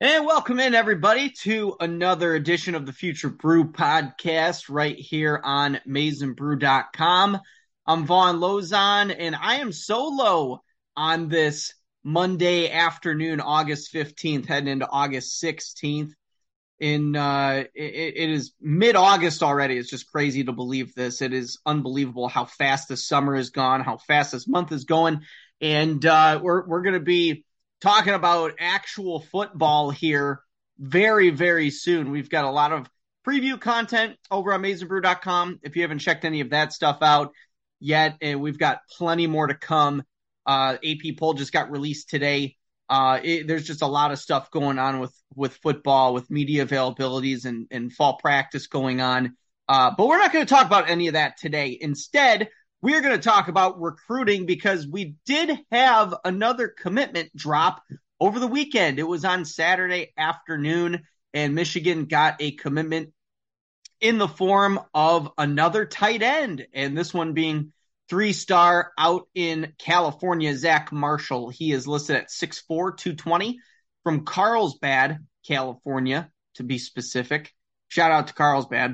And welcome in, everybody, to another edition of the Future Brew podcast right here on MaizenBrew.com. I'm Vaughn Lozon, and I am solo on this Monday afternoon, August 15th, heading into August 16th. It is mid-August already. It's just crazy to believe this. It is unbelievable how fast this summer is gone, how fast this month is going. And we're going to be talking about actual football here very, very soon. We've got a lot of preview content over on MaizenBrew.com. If you haven't checked any of that stuff out yet, and we've got plenty more to come. AP poll just got released today. There's just a lot of stuff going on with football, with media availabilities and fall practice going on. But we're not going to talk about any of that today. Instead, we're going to talk about recruiting because we did have another commitment drop over the weekend. It was on Saturday afternoon, and Michigan got a commitment in the form of another tight end, and this one being three-star out in California, Zach Marshall. He is listed at 6'4", 220 from Carlsbad, California, to be specific. Shout out to Carlsbad.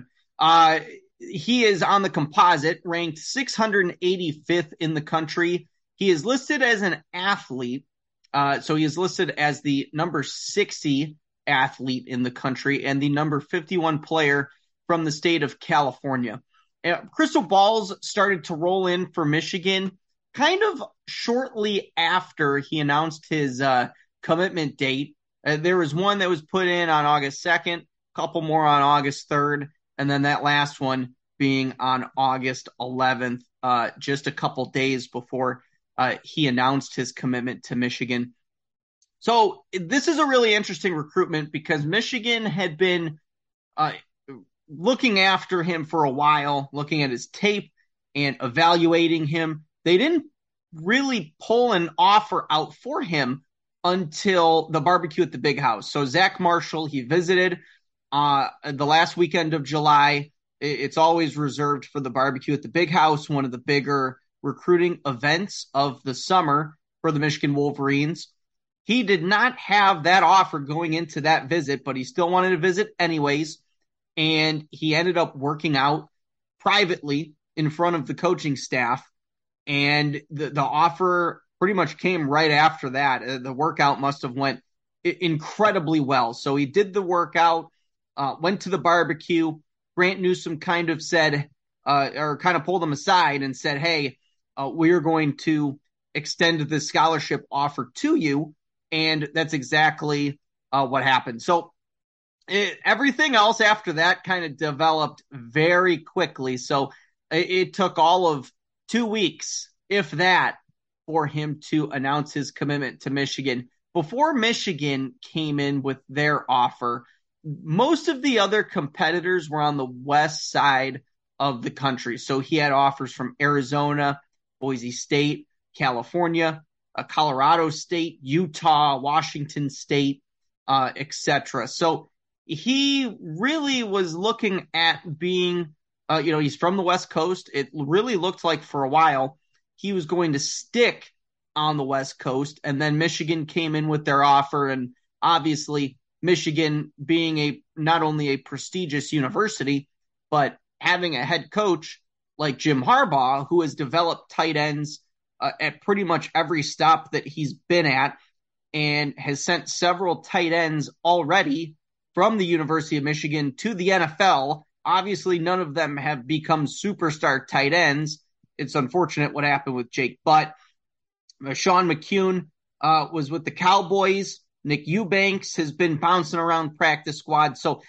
He is on the composite, ranked 685th in the country. He is listed as an athlete. So he is listed as the number 60 athlete in the country and the number 51 player from the state of California. Crystal balls started to roll in for Michigan kind of shortly after he announced his commitment date. There was one that was put in on August 2nd, a couple more on August 3rd, and then that last one being on August 11th, just a couple days before he announced his commitment to Michigan. So this is a really interesting recruitment because Michigan had been looking after him for a while, looking at his tape and evaluating him. They didn't really pull an offer out for him until the barbecue at the Big House. So Zach Marshall, he visited the last weekend of July. It's always reserved for the barbecue at the Big House, one of the bigger recruiting events of the summer for the Michigan Wolverines. He did not have that offer going into that visit, but he still wanted to visit anyways. And he ended up working out privately in front of the coaching staff. And the offer pretty much came right after that. The workout must have went incredibly well. So he did the workout, went to the barbecue. Grant Newsome kind of said, or kind of pulled him aside and said, hey, we're going to extend this scholarship offer to you. And that's exactly what happened. So everything else after that kind of developed very quickly. So it took all of 2 weeks, if that, for him to announce his commitment to Michigan. Before Michigan came in with their offer, most of the other competitors were on the west side of the country. So he had offers from Arizona, Boise State, California, Colorado State, Utah, Washington State, etc. So he really was looking at being, he's from the West Coast. It really looked like for a while he was going to stick on the West Coast. And then Michigan came in with their offer. And obviously, Michigan being not only a prestigious university, but having a head coach like Jim Harbaugh, who has developed tight ends at pretty much every stop that he's been at and has sent several tight ends already from the University of Michigan to the NFL. Obviously, none of them have become superstar tight ends. It's unfortunate what happened with Jake Butt. Sean McCune was with the Cowboys. Nick Eubanks has been bouncing around practice squad. So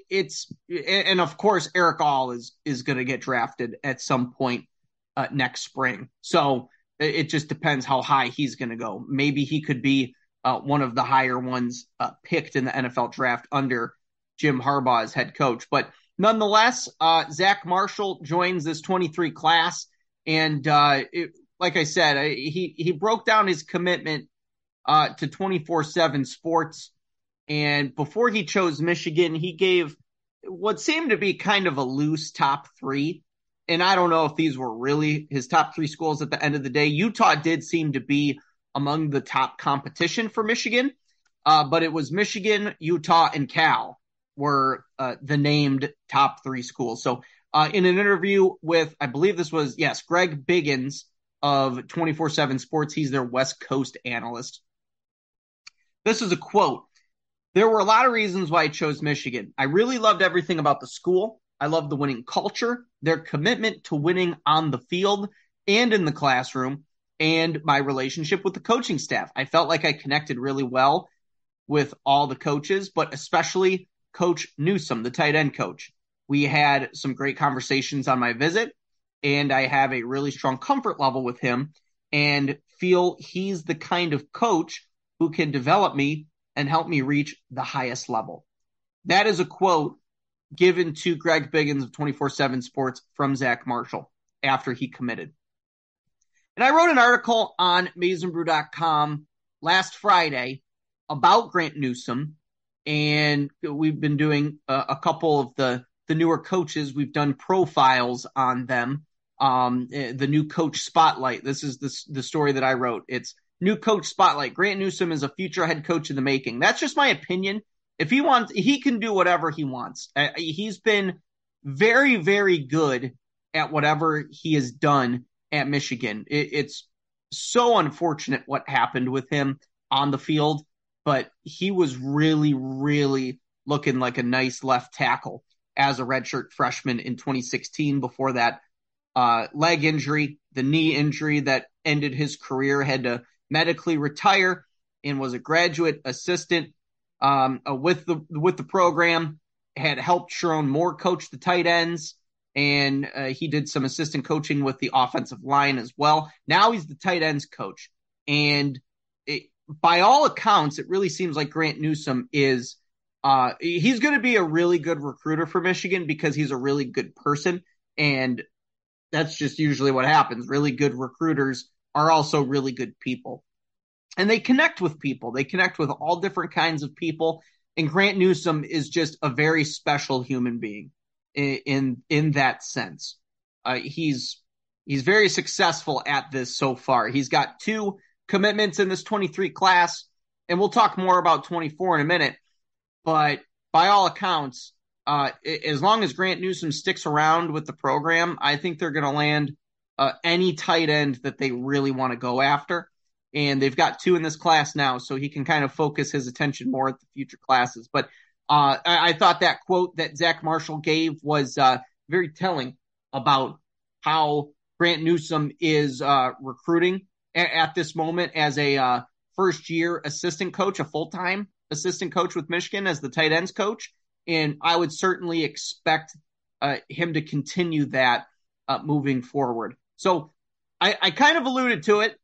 and of course, Eric All is going to get drafted at some point next spring. So it just depends how high he's going to go. Maybe he could be one of the higher ones picked in the NFL draft under Jim Harbaugh as head coach. But nonetheless, Zach Marshall joins this 23 class. And like I said, he broke down his commitment to 24/7 Sports. And before he chose Michigan, he gave what seemed to be kind of a loose top three. And I don't know if these were really his top three schools at the end of the day. Utah did seem to be among the top competition for Michigan. but it was Michigan, Utah, and Cal were the named top 3 schools. So in an interview with, I believe this was, yes, Greg Biggins of 24/7 Sports, he's their West Coast analyst. This is a quote. There were a lot of reasons why I chose Michigan. I really loved everything about the school. I loved the winning culture, their commitment to winning on the field and in the classroom, and my relationship with the coaching staff. I felt like I connected really well with all the coaches, but especially Coach Newsome, the tight end coach. We had some great conversations on my visit, and I have a really strong comfort level with him and feel he's the kind of coach who can develop me and help me reach the highest level. That is a quote given to Greg Biggins of 24/7 Sports from Zach Marshall after he committed. And I wrote an article on MaizenBrew.com last Friday about Grant Newsome, and we've been doing a couple of the newer coaches. We've done profiles on them. The new coach spotlight. This is the story that I wrote. It's new coach spotlight. Grant Newsome is a future head coach in the making. That's just my opinion. If he wants, he can do whatever he wants. He's been very, very good at whatever he has done at Michigan. It's so unfortunate what happened with him on the field, but he was really, really looking like a nice left tackle as a redshirt freshman in 2016 before that leg injury, the knee injury that ended his career, had to medically retire, and was a graduate assistant with the program, had helped Sharon Moore coach the tight ends, and he did some assistant coaching with the offensive line as well. Now he's the tight ends coach. And by all accounts, it really seems like Grant Newsome is he's going to be a really good recruiter for Michigan because he's a really good person. And that's just usually what happens. Really good recruiters are also really good people. And they connect with people. They connect with all different kinds of people. And Grant Newsome is just a very special human being in that sense. He's very successful at this so far. He's got 2 commitments in this 23 class, and we'll talk more about 24 in a minute. But by all accounts, as long as Grant Newsome sticks around with the program, I think they're going to land any tight end that they really want to go after. And they've got 2 in this class now, so he can kind of focus his attention more at the future classes. But I thought that quote that Zach Marshall gave was very telling about how Grant Newsome is recruiting at this moment as a first-year assistant coach, a full-time assistant coach with Michigan as the tight ends coach. And I would certainly expect him to continue that moving forward. So I kind of alluded to it.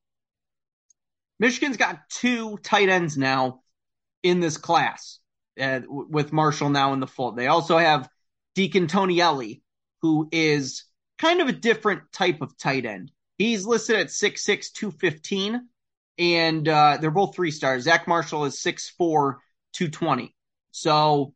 Michigan's got 2 tight ends now in this class with Marshall now in the fold. They also have Deacon Tonielli, who is kind of a different type of tight end. He's listed at 6'6", 215, and they're both 3-stars. Zach Marshall is 6'4", 220. So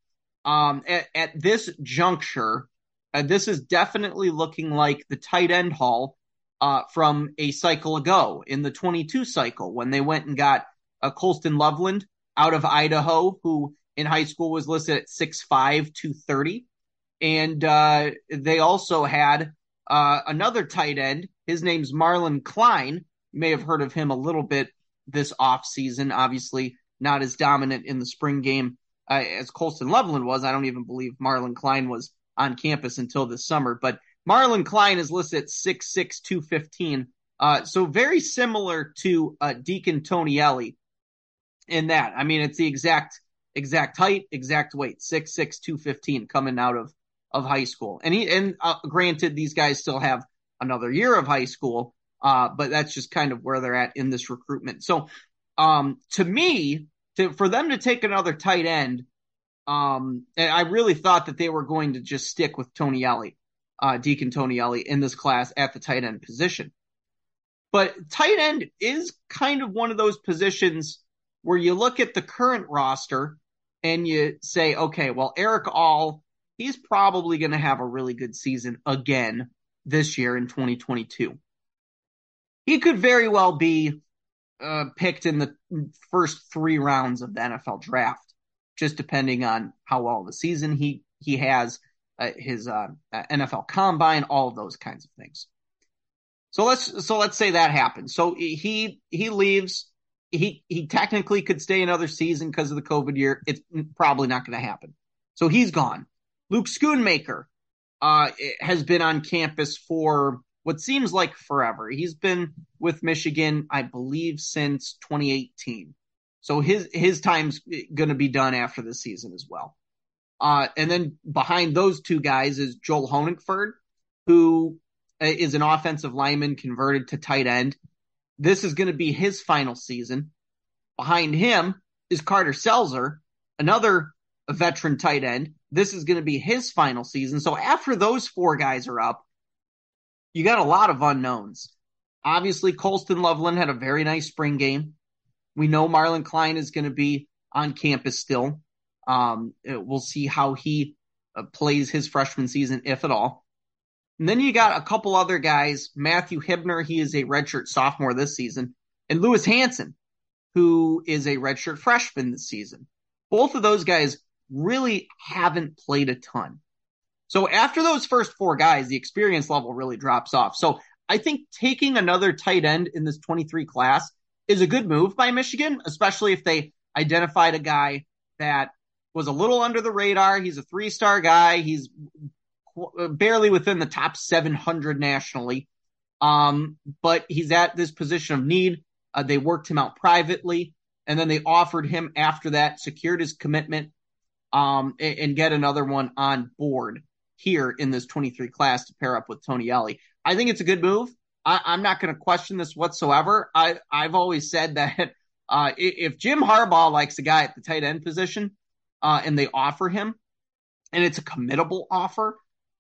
at this juncture, this is definitely looking like the tight end haul from a cycle ago in the 22 cycle when they went and got Colston Loveland out of Idaho, who in high school was listed at 6'5", 230. And they also had another tight end. His name's Marlon Klein. You may have heard of him a little bit this offseason. Obviously not as dominant in the spring game as Colston Loveland was. I don't even believe Marlon Klein was on campus until this summer. But Marlon Klein is listed at 6'6", 215. So very similar to Deacon Tonielli in that. I mean, it's the exact height, exact weight, 6'6", 215 coming out of high school. And granted, these guys still have another year of high school, but that's just kind of where they're at in this recruitment. So to me, for them to take another tight end, I really thought that they were going to just stick with Tonielli, Deacon Tonielli in this class at the tight end position. But tight end is kind of one of those positions where you look at the current roster and you say, okay, well, Eric All, he's probably going to have a really good season again this year in 2022. He could very well be picked in the first 3 rounds of the NFL draft, just depending on how well the season he has, his NFL combine, all of those kinds of things. So let's say that happens. So he leaves. He technically could stay another season because of the COVID year. It's probably not going to happen. So he's gone. Luke Schoonmaker has been on campus for what seems like forever. He's been with Michigan, I believe, since 2018. So his time's going to be done after the season as well. And then behind those two guys is Joel Honigford, who is an offensive lineman converted to tight end. This is going to be his final season. Behind him is Carter Selzer, another veteran tight end. This is going to be his final season. So after those 4 guys are up, you got a lot of unknowns. Obviously, Colston Loveland had a very nice spring game. We know Marlon Klein is going to be on campus still. We'll see how he plays his freshman season, if at all. And then you got a couple other guys. Matthew Hibner, he is a redshirt sophomore this season. And Lewis Hanson, who is a redshirt freshman this season. Both of those guys really haven't played a ton. So after those first 4 guys, the experience level really drops off. So I think taking another tight end in this 23 class is a good move by Michigan, especially if they identified a guy that was a little under the radar. He's a 3-star guy. He's barely within the top 700 nationally. But he's at this position of need. They worked him out privately, and then they offered him after that, secured his commitment, and get another one on board here in this 23 class to pair up with Tony Ellie. I think it's a good move. I'm not going to question this whatsoever. I've always said that if Jim Harbaugh likes a guy at the tight end position and they offer him, and it's a committable offer,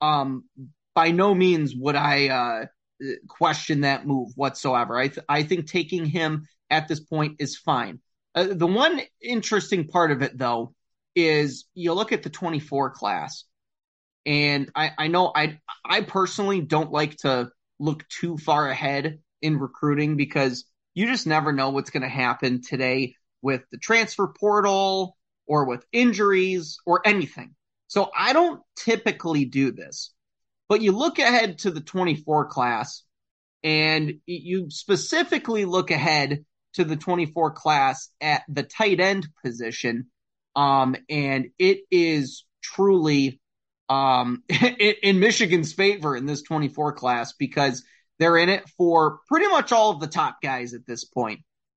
by no means would I question that move whatsoever. I think taking him at this point is fine. The one interesting part of it, though, is you look at the 24 class, and I know I personally don't like to look too far ahead in recruiting because you just never know what's going to happen today with the transfer portal or with injuries or anything. So I don't typically do this. But you look ahead to the 24 class, and you specifically look ahead to the 24 class at the tight end position, and it is truly in Michigan's favor in this 24 class because they're in it for pretty much all of the top guys at this point.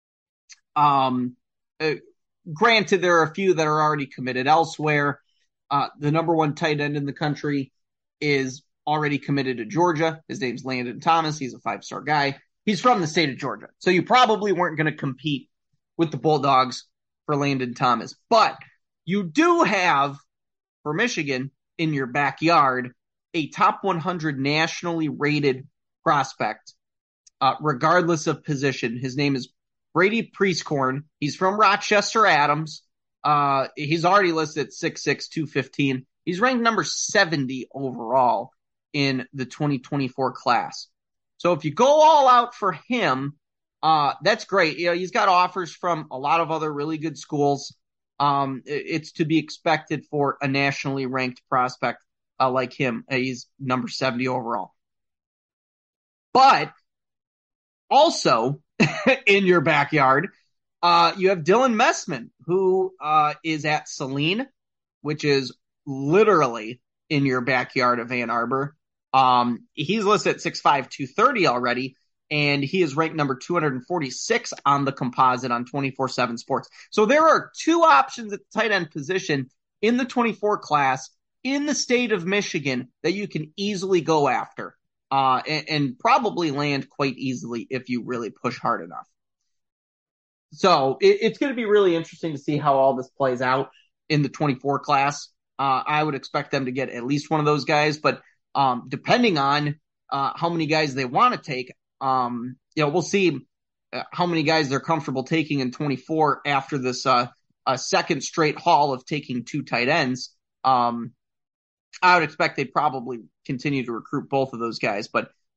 Granted, there are a few that are already committed elsewhere. The number 1 tight end in the country is already committed to Georgia. His name's Landon Thomas. He's a 5-star guy. He's from the state of Georgia. So you probably weren't going to compete with the Bulldogs for Landon Thomas. But you do have, for Michigan, in your backyard, a top 100 nationally rated prospect, regardless of position. His name is Brady Prieskorn. He's from Rochester Adams. He's already listed at 6'6", 215. He's ranked number 70 overall in the 2024 class. So if you go all out for him, that's great. You know, he's got offers from a lot of other really good schools. It's to be expected for a nationally ranked prospect like him. He's number 70 overall. But also in your backyard, you have Dylan Messman, who is at Saline, which is literally in your backyard of Ann Arbor. He's listed at 6'5", 230 already, and he is ranked number 246 on the composite on 24/7 Sports. So there are 2 options at the tight end position in the 24 class in the state of Michigan that you can easily go after and probably land quite easily if you really push hard enough. So it's going to be really interesting to see how all this plays out in the 24 class. I would expect them to get at least one of those guys, but depending on how many guys they want to take, we'll see how many guys they're comfortable taking in 24 after this second straight haul of taking 2 tight ends. I would expect they'd probably continue to recruit both of those guys, but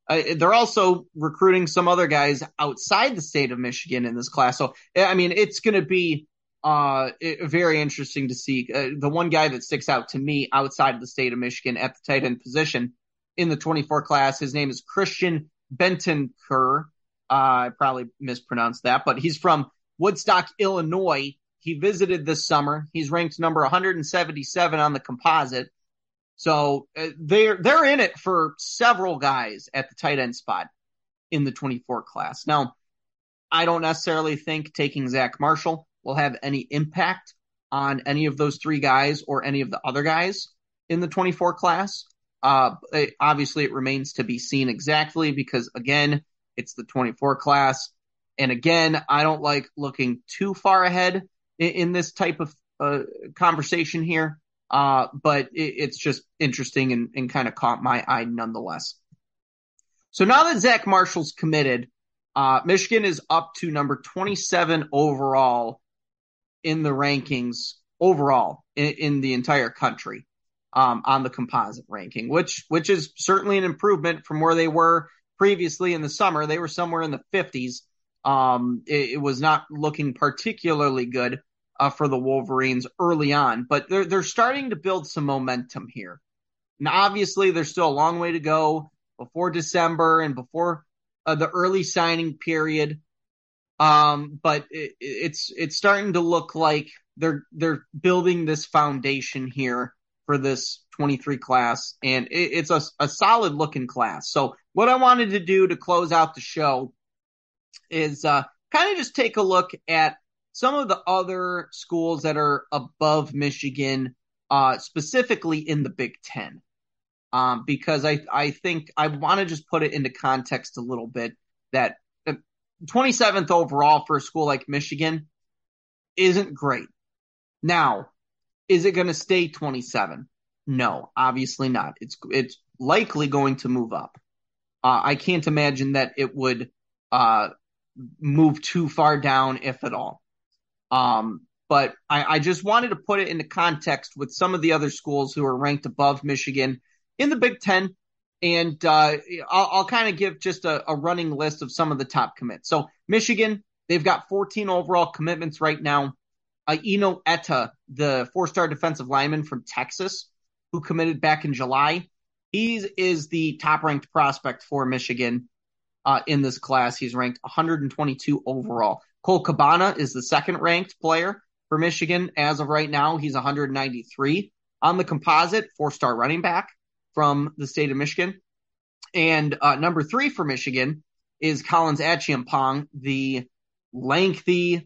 they're also recruiting some other guys outside the state of Michigan in this class. So, I mean, it's going to be very interesting to see. The one guy that sticks out to me outside of the state of Michigan at the tight end position in the 24 class, his name is Christian Bentancur. I probably mispronounced that, but he's from Woodstock, Illinois. He visited this summer. He's ranked number 177 on the composite. So they're in it for several guys at the tight end spot in the 24 class. Now, I don't necessarily think taking Zach Marshall will have any impact on any of those three guys or any of the other guys in the 24 class. Obviously, it remains to be seen exactly because, again, it's the 24 class. And again, I don't like looking too far ahead in this type of conversation here. But it's just interesting and kind of caught my eye nonetheless. So now that Zach Marshall's committed, Michigan is up to number 27 overall in the rankings overall in the entire country on the composite ranking, which is certainly an improvement from where they were previously in the summer. They were somewhere in the 50s. It was not looking particularly good for the Wolverines early on, but they're starting to build some momentum here. And obviously, there's still a long way to go before December and before the early signing period. But it's starting to look like they're building this foundation here for this 23 class, and it's a solid looking class. So what I wanted to do to close out the show is kind of just take a look at some of the other schools that are above Michigan, specifically in the Big Ten, because I think I want to just put it into context a little bit that 27th overall for a school like Michigan isn't great. Now, is it going to stay 27? No, obviously not. It's likely going to move up. I can't imagine that it would move too far down, if at all. But I just wanted to put it into context with some of the other schools who are ranked above Michigan in the Big Ten. And I'll kind of give just a running list of some of the top commits. So Michigan, they've got 14 overall commitments right now. Eno Etta, the 4-star defensive lineman from Texas, who committed back in July, he is the top-ranked prospect for Michigan in this class. He's ranked 122 overall. Cole Cabana is the second-ranked player for Michigan as of right now. He's 193 on the composite, 4-star running back from the state of Michigan. And number 3 for Michigan is Collins Achiampong, the lengthy,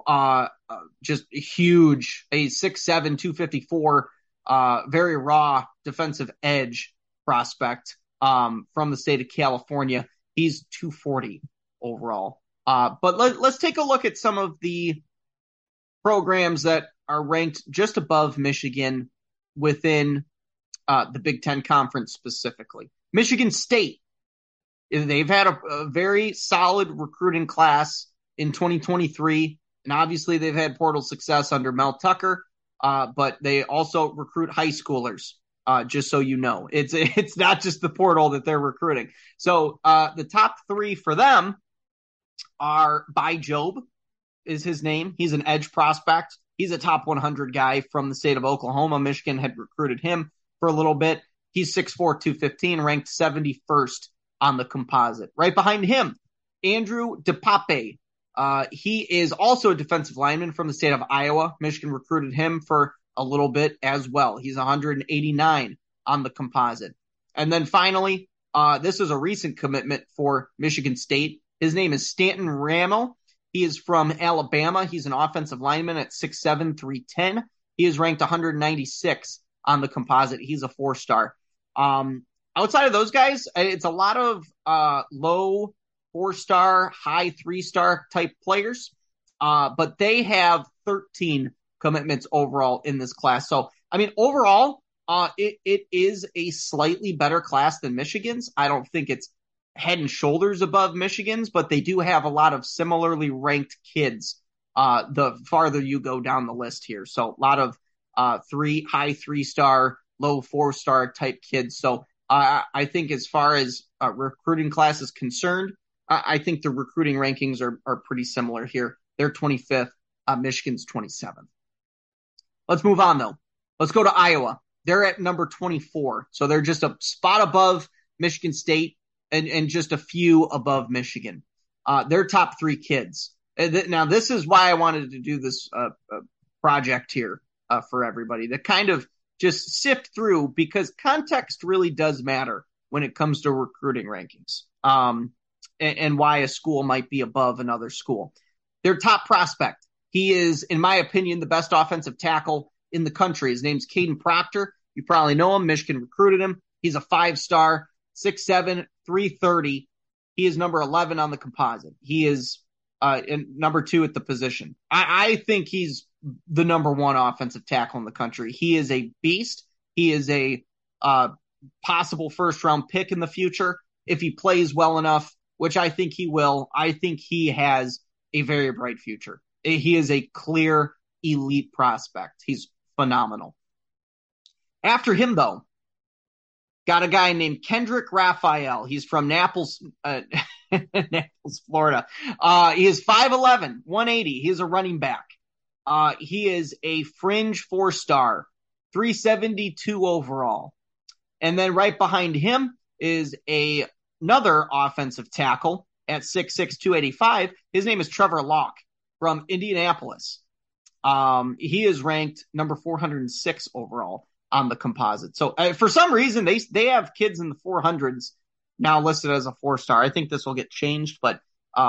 just huge, a 6'7", 254, very raw defensive edge prospect from the state of California. He's 240 overall. But let's take a look at some of the programs that are ranked just above Michigan within the Big Ten Conference specifically. Michigan State, they've had a very solid recruiting class in 2023, and obviously they've had portal success under Mel Tucker, but they also recruit high schoolers, just so you know. It's not just the portal that they're recruiting. So the top 3 for them are Bai Jobe is his name. He's an edge prospect. He's a top 100 guy from the state of Oklahoma. Michigan had recruited him for a little bit. He's 6'4", 215, ranked 71st on the composite. Right behind him, Andrew DePape. He is also a defensive lineman from the state of Iowa. Michigan recruited him for a little bit as well. He's 189 on the composite. And then finally, this is a recent commitment for Michigan State. His name is Stanton Ramel. He is from Alabama. He's an offensive lineman at 6'7", 310. He is ranked 196 on the composite. He's a 4-star. Outside of those guys, it's a lot of low 4-star, high 3-star type players. But they have 13 commitments overall in this class. So, I mean, overall, it is a slightly better class than Michigan's. I don't think it's head and shoulders above Michigan's, but they do have a lot of similarly ranked kids the farther you go down the list here. So a lot of high 3-star, low 4-star type kids. So I think as far as recruiting class is concerned, I think the recruiting rankings are pretty similar here. They're 25th. Michigan's 27th. Let's move on, though. Let's go to Iowa. They're at number 24. So they're just a spot above Michigan State and just a few above Michigan. Their top three kids. Now, this is why I wanted to do this project here for everybody, to kind of just sift through, because context really does matter when it comes to recruiting rankings, and why a school might be above another school. Their top prospect. He is, in my opinion, the best offensive tackle in the country. His name's Kadyn Proctor. You probably know him. Michigan recruited him. He's a 5-star, 6'7", 330. He is number 11 on the composite. He is number 2 at the position. I think he's the number 1 offensive tackle in the country. He is a beast. He is a possible first-round pick in the future if he plays well enough, which I think he will. I think he has a very bright future. He is a clear elite prospect. He's phenomenal. After him, though, got a guy named Kendrick Raphael. He's from Naples, Naples, Florida. He is 5'11", 180. He is a running back. He is a fringe 4-star, 372 overall. And then right behind him is another offensive tackle at 6'6", 285. His name is Trevor Locke from Indianapolis. He is ranked number 406 overall on the composite. So for some reason, they have kids in the 400s now listed as a 4-star. I think this will get changed, but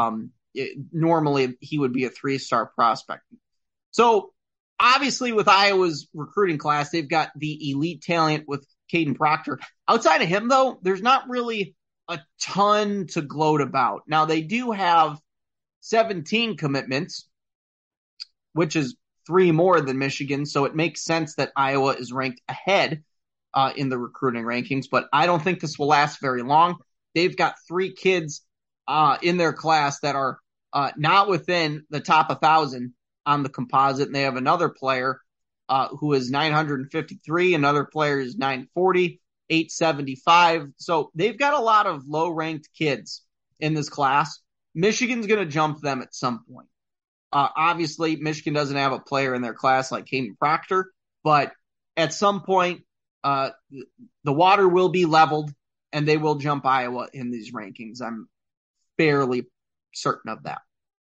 normally he would be a 3-star prospect. So obviously with Iowa's recruiting class, they've got the elite talent with Kadyn Proctor. Outside of him, though, there's not really a ton to gloat about. Now, they do have 17 commitments, which is 3 more than Michigan, so it makes sense that Iowa is ranked ahead in the recruiting rankings, but I don't think this will last very long. They've got 3 kids in their class that are not within the top 1,000 on the composite, and they have another player who is 953, another player is 940, 875. So they've got a lot of low-ranked kids in this class. Michigan's going to jump them at some point. Obviously, Michigan doesn't have a player in their class like Kadyn Proctor, but at some point, the water will be leveled, and they will jump Iowa in these rankings. I'm fairly certain of that.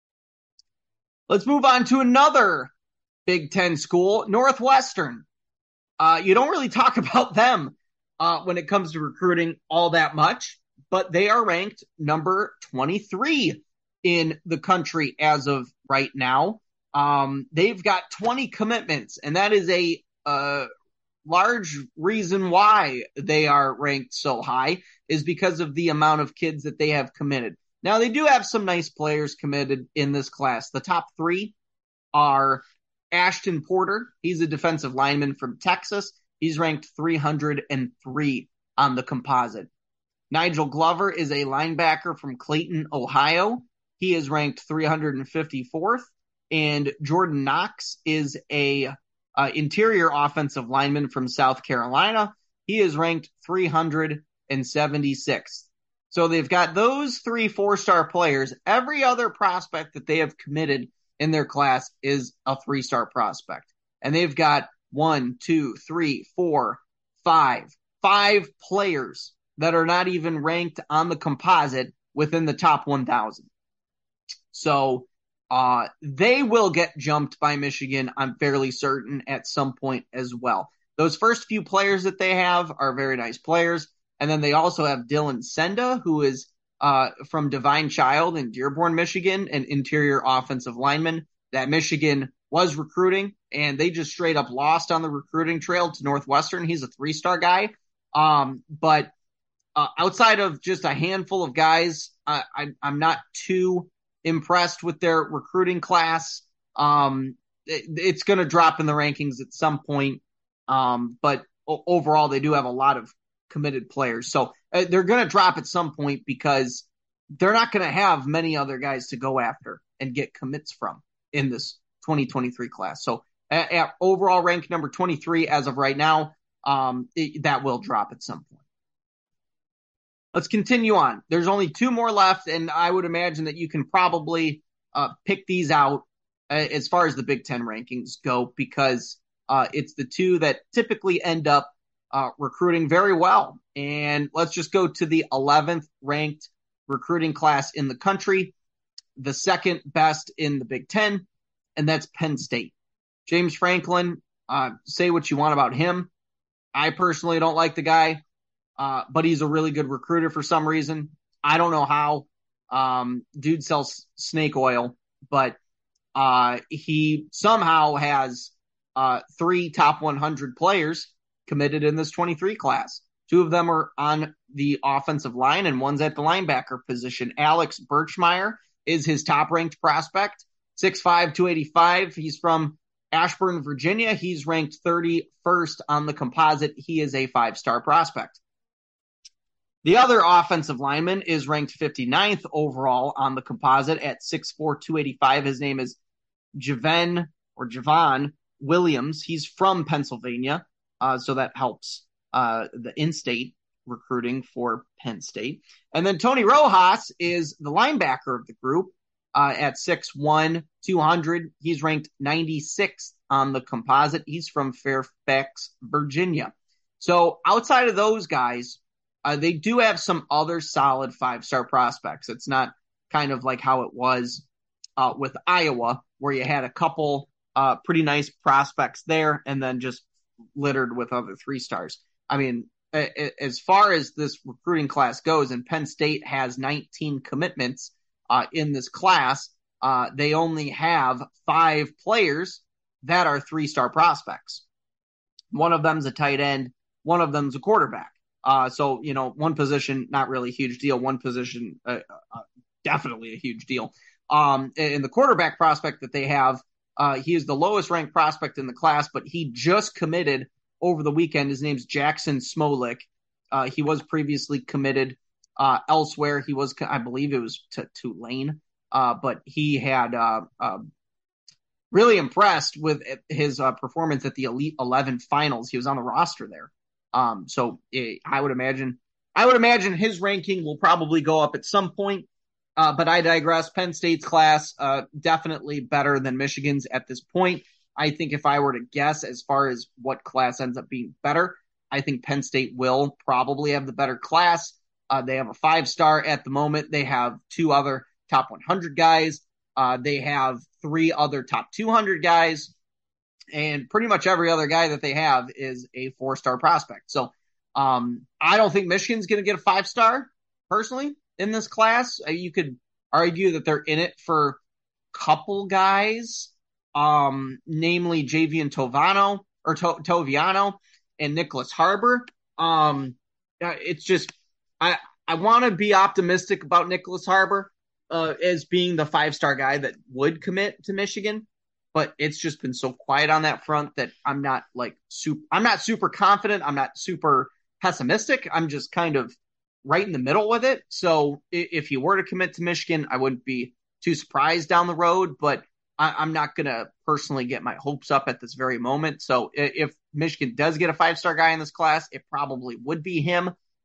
Let's move on to another Big Ten school, Northwestern. You don't really talk about them when it comes to recruiting all that much, but they are ranked number 23 in the country as of right now. They've got 20 commitments, and that is a large reason why they are ranked so high, is because of the amount of kids that they have committed. Now, they do have some nice players committed in this class. The top 3 are Ashton Porter. He's a defensive lineman from Texas. He's ranked 303 on the composite. Nigel Glover is a linebacker from Clayton, Ohio. He is ranked 354th. And Jordan Knox is a interior offensive lineman from South Carolina. He is ranked 376th. So they've got those 3 4-star players. Every other prospect that they have committed in their class is a 3-star prospect. And they've got 5 players that are not even ranked on the composite within the top 1,000. So they will get jumped by Michigan, I'm fairly certain, at some point as well. Those first few players that they have are very nice players. And then they also have Dylan Senda, who is from Divine Child in Dearborn, Michigan, an interior offensive lineman that Michigan was recruiting, and they just straight up lost on the recruiting trail to Northwestern. He's a 3-star guy. But outside of just a handful of guys, I'm not too impressed with their recruiting class. It's going to drop in the rankings at some point. But overall, they do have a lot of committed players. So they're going to drop at some point because they're not going to have many other guys to go after and get commits from in this 2023 class. So at overall rank number 23 as of right now, that will drop at some point. Let's continue on. There's only two more left, and I would imagine that you can probably pick these out as far as the Big Ten rankings go, because it's the two that typically end up recruiting very well. And let's just go to the 11th ranked recruiting class in the country, the second best in the Big Ten, and that's Penn State. James Franklin, say what you want about him. I personally don't like the guy. But he's a really good recruiter for some reason. I don't know how. Dude sells snake oil, but he somehow has 3 top 100 players committed in this 23 class. 2 of them are on the offensive line, and one's at the linebacker position. Alex Birchmeier is his top-ranked prospect, 6'5", 285. He's from Ashburn, Virginia. He's ranked 31st on the composite. He is a 5-star prospect. The other offensive lineman is ranked 59th overall on the composite at 6'4", 285. His name is Javon Williams. He's from Pennsylvania, so that helps the in-state recruiting for Penn State. And then Tony Rojas is the linebacker of the group at 6'1", 200. He's ranked 96th on the composite. He's from Fairfax, Virginia. So outside of those guys, they do have some other solid 5-star prospects. It's not kind of like how it was with Iowa, where you had a couple pretty nice prospects there and then just littered with other 3-stars. I mean, as far as this recruiting class goes, and Penn State has 19 commitments in this class, they only have 5 players that are 3-star prospects. One of them's a tight end. One of them's a quarterback. So, one position, not really a huge deal. One position, definitely a huge deal. In the quarterback prospect that they have, he is the lowest ranked prospect in the class, but he just committed over the weekend. His name's Jackson Smolik. He was previously committed elsewhere. He was, I believe it was to Tulane, but he had really impressed with his performance at the Elite 11 finals. He was on the roster there. So I would imagine his ranking will probably go up at some point. But I digress. Penn State's class, definitely better than Michigan's at this point. I think if I were to guess as far as what class ends up being better, I think Penn State will probably have the better class. They have a 5-star at the moment. They have 2 other top 100 guys. They have 3 other top 200 guys. And pretty much every other guy that they have is a 4-star prospect. So I don't think Michigan's going to get a 5-star, personally, in this class. You could argue that they're in it for a couple guys, namely Javian Toviano and Nicholas Harbor. It's just I want to be optimistic about Nicholas Harbor as being the 5-star guy that would commit to Michigan. But it's just been so quiet on that front that I'm not super confident. I'm not super pessimistic. I'm just kind of right in the middle with it. So if he were to commit to Michigan, I wouldn't be too surprised down the road, but I'm not going to personally get my hopes up at this very moment. So if Michigan does get a 5-star guy in this class, it probably would be him.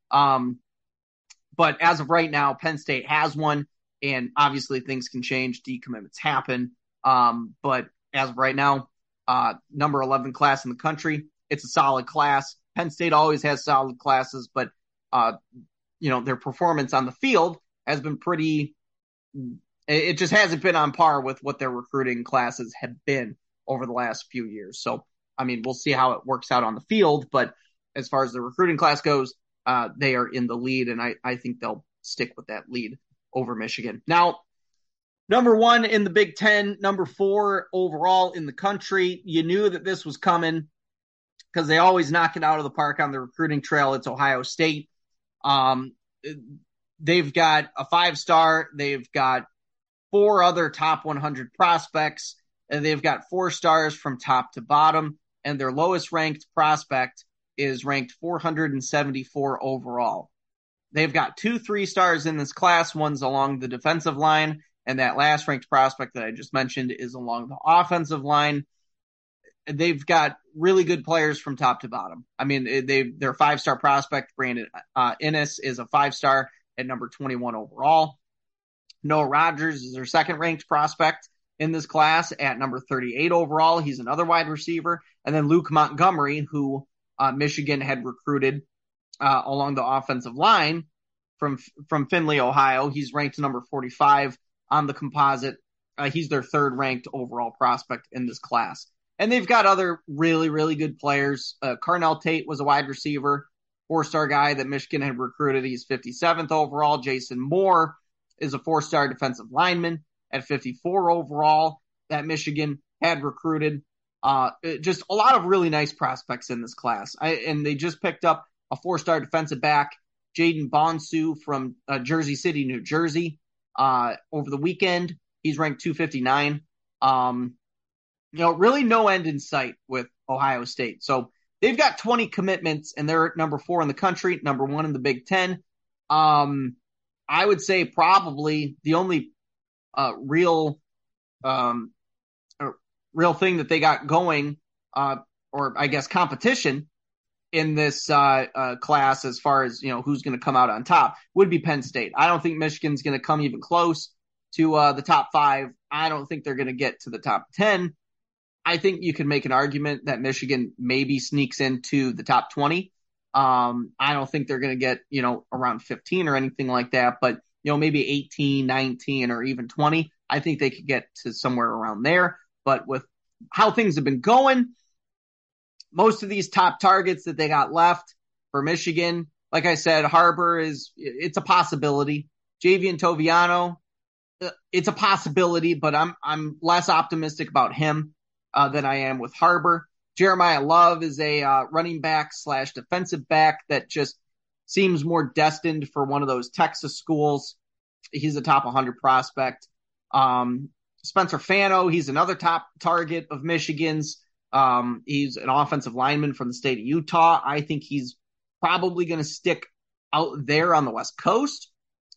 But as of right now, Penn State has one, and obviously things can change. Decommitments happen. But as of right now, number 11 class in the country. It's a solid class. Penn State always has solid classes, but their performance on the field has been pretty. It just hasn't been on par with what their recruiting classes have been over the last few years. So, I mean, we'll see how it works out on the field. But as far as the recruiting class goes, they are in the lead, and I think they'll stick with that lead over Michigan. Now, number 1 in the Big Ten, number 4 overall in the country. You knew that this was coming because they always knock it out of the park on the recruiting trail. It's Ohio State. They've got a 5-star. They've got 4 other top 100 prospects, and they've got 4 stars from top to bottom. And their lowest ranked prospect is ranked 474 overall. They've got 2 3-stars in this class. One's along the defensive line, and that last ranked prospect that I just mentioned is along the offensive line. They've got really good players from top to bottom. I mean, they're 5-star prospect. Brandon Innes is a 5-star at number 21 overall. Noah Rogers is their second ranked prospect in this class at number 38 overall. He's another wide receiver. And then Luke Montgomery, who Michigan had recruited along the offensive line from Findlay, Ohio. He's ranked number 45 on the composite. He's their third ranked overall prospect in this class. And they've got other really, really good players. Carnell Tate was a wide receiver, 4-star guy that Michigan had recruited. He's 57th overall. Jason Moore is a 4-star defensive lineman at 54 overall that Michigan had recruited. Just a lot of really nice prospects in this class. And they just picked up a 4-star defensive back, Jaden Bonsu from Jersey City, New Jersey, over the weekend. He's ranked 259. Really no end in sight with Ohio State. So they've got 20 commitments, and they're at number 4 in the country, number 1 in the Big Ten. I would say probably the only real thing that they got going, or I guess competition in this class as far as who's going to come out on top would be Penn State. I don't think Michigan's going to come even close to the top 5. I don't think they're going to get to the top 10. I think you can make an argument that Michigan maybe sneaks into the top 20. I don't think they're going to get, around 15 or anything like that, but, maybe 18, 19, or even 20. I think they could get to somewhere around there. But with how things have been going, most of these top targets that they got left for Michigan, like I said, Harbor it's a possibility. Javian Toviano, it's a possibility, but I'm less optimistic about him than I am with Harbor. Jeremiah Love is a running back / defensive back that just seems more destined for one of those Texas schools. He's a top 100 prospect. Spencer Fano, he's another top target of Michigan's. He's an offensive lineman from the state of Utah. I think he's probably going to stick out there on the West Coast.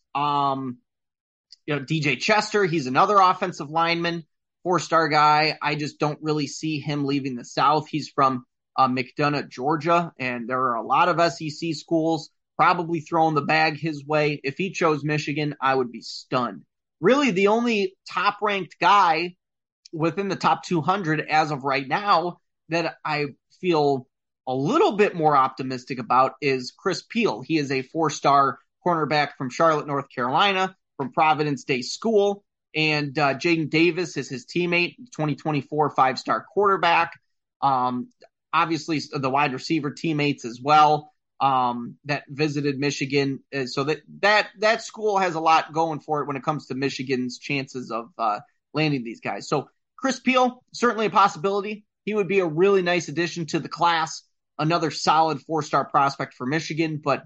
DJ Chester, he's another offensive lineman, 4-star guy. I just don't really see him leaving the South. He's from McDonough, Georgia, and there are a lot of SEC schools probably throwing the bag his way. If he chose Michigan, I would be stunned. Really, the only top-ranked guy within the top 200 as of right now that I feel a little bit more optimistic about is Chris Peel. He is a 4-star cornerback from Charlotte, North Carolina, from Providence Day School. And Jaden Davis is his teammate, 2024 5-star quarterback. Obviously, the wide receiver teammates as well that visited Michigan. So that school has a lot going for it when it comes to Michigan's chances of landing these guys. So Chris Peel, certainly a possibility. He would be a really nice addition to the class, another solid 4-star prospect for Michigan, but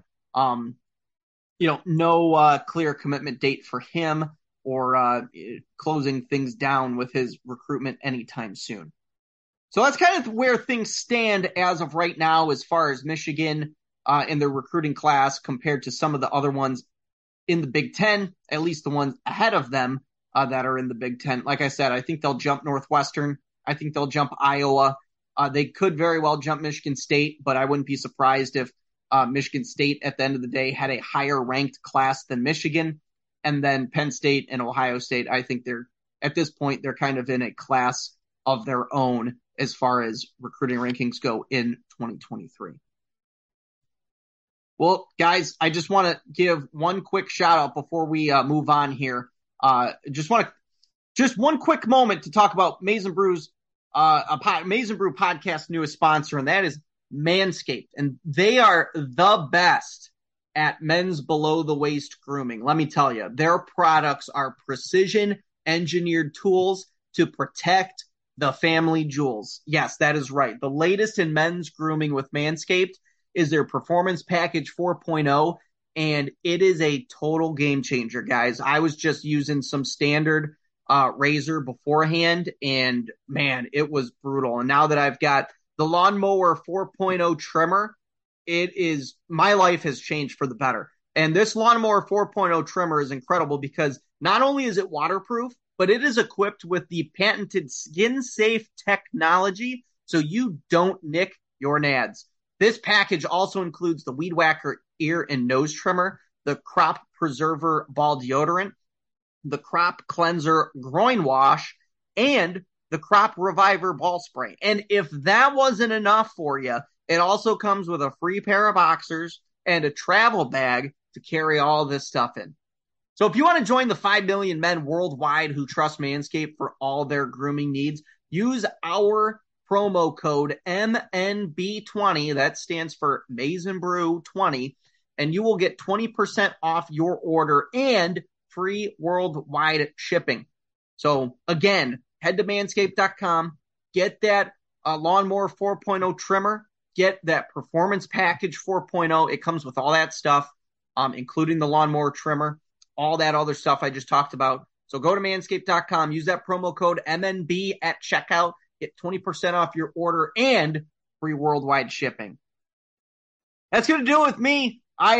no clear commitment date for him or closing things down with his recruitment anytime soon. So that's kind of where things stand as of right now as far as Michigan in their recruiting class compared to some of the other ones in the Big Ten, at least the ones ahead of them that are in the Big Ten. Like I said, I think they'll jump Northwestern. I think they'll jump Iowa. They could very well jump Michigan State, but I wouldn't be surprised if Michigan State at the end of the day had a higher ranked class than Michigan. And then Penn State and Ohio State, I think at this point, they're kind of in a class of their own as far as recruiting rankings go in 2023. Well, guys, I just want to give one quick shout out before we move on here. Just one quick moment to talk about Maize n Brew's Maize n Brew podcast newest sponsor, and that is Manscaped. And they are the best at men's below the waist grooming. Let me tell you, their products are precision engineered tools to protect the family jewels. Yes, that is right. The latest in men's grooming with Manscaped is their Performance Package 4.0, and it is a total game changer, guys. I was just using some standard razor beforehand, and man, it was brutal. And now that I've got the Lawnmower 4.0 trimmer, my life has changed for the better. And this Lawnmower 4.0 trimmer is incredible because not only is it waterproof, but it is equipped with the patented skin-safe technology so you don't nick your nads. This package also includes the Weed Whacker ear and nose trimmer, the Crop Preserver ball deodorant, the Crop Cleanser groin wash, and the Crop Reviver ball spray. And if that wasn't enough for you, it also comes with a free pair of boxers and a travel bag to carry all this stuff in. So if you want to join the 5 million men worldwide who trust Manscaped for all their grooming needs, use our promo code MNB20. That stands for Maize n Brew 20. And you will get 20% off your order and free worldwide shipping. So again, head to manscaped.com, get that Lawnmower 4.0 trimmer, get that Performance Package 4.0. It comes with all that stuff, including the lawnmower trimmer, all that other stuff I just talked about. So go to manscaped.com, use that promo code MNB at checkout, get 20% off your order and free worldwide shipping. That's going to do it with me.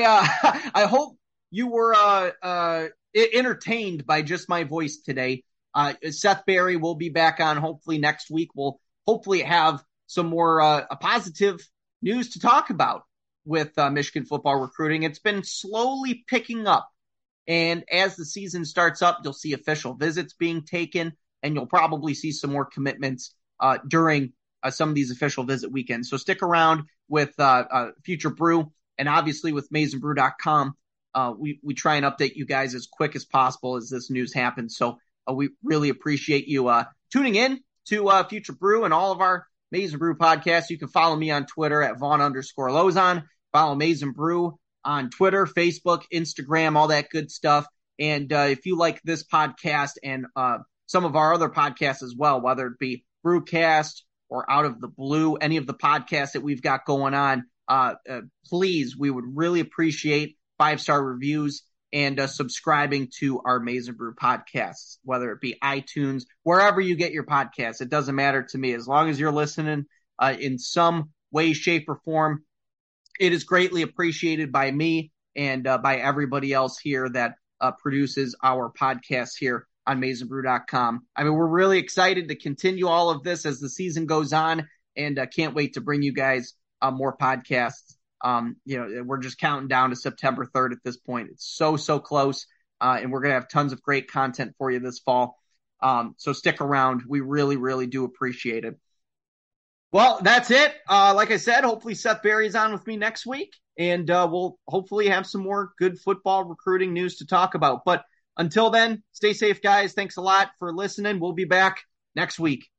I hope you were entertained by just my voice today. Seth Berry will be back on hopefully next week. We'll hopefully have some more positive news to talk about with Michigan football recruiting. It's been slowly picking up. And as the season starts up, you'll see official visits being taken, and you'll probably see some more commitments during some of these official visit weekends. So stick around with Future Brew, and obviously with MaizenBrew.com. We try and update you guys as quick as possible as this news happens. So we really appreciate you tuning in to Future Brew and all of our Maizen Brew podcasts. You can follow me on Twitter at Vaughn_Lozon. Follow Maizen Brew on Twitter, Facebook, Instagram, all that good stuff. And if you like this podcast and some of our other podcasts as well, whether it be Brewcast or Out of the Blue, any of the podcasts that we've got going on, please, we would really appreciate 5-star reviews and subscribing to our Maizen Brew podcasts, whether it be iTunes, wherever you get your podcasts. It doesn't matter to me. As long as you're listening in some way, shape, or form, it is greatly appreciated by me and by everybody else here that produces our podcast here on MaizenBrew.com. I mean, we're really excited to continue all of this as the season goes on, and can't wait to bring you guys more podcasts. We're just counting down to September 3rd at this point. It's so close, and we're going to have tons of great content for you this fall. So stick around. We really, really do appreciate it. Well, that's it. Like I said, hopefully Seth Berry's on with me next week, and we'll hopefully have some more good football recruiting news to talk about. But until then, stay safe, guys. Thanks a lot for listening. We'll be back next week.